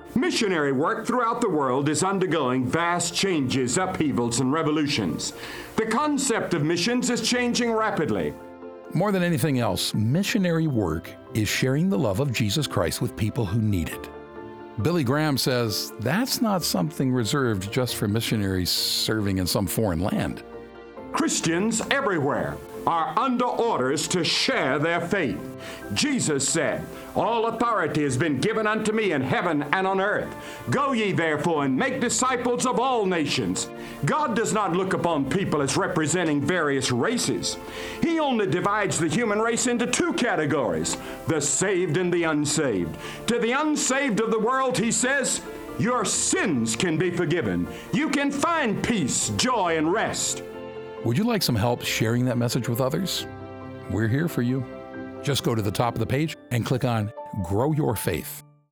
Missionary work throughout the world is undergoing vast changes, upheavals, and revolutions. The concept of missions is changing rapidly. More than anything else, missionary work is sharing the love of Jesus Christ with people who need it. Billy Graham says that's not something reserved just for missionaries serving in some foreign land. Christians everywhere are under orders to share their faith. Jesus said, "All authority has been given unto me in heaven and on earth. Go ye therefore and make disciples of all nations." God does not look upon people as representing various races. He only divides the human race into two categories, the saved and the unsaved. To the unsaved of the world, he says, your sins can be forgiven. You can find peace, joy, and rest. Would you like some help sharing that message with others? We're here for you. Just go to the top of the page and click on Grow Your Faith.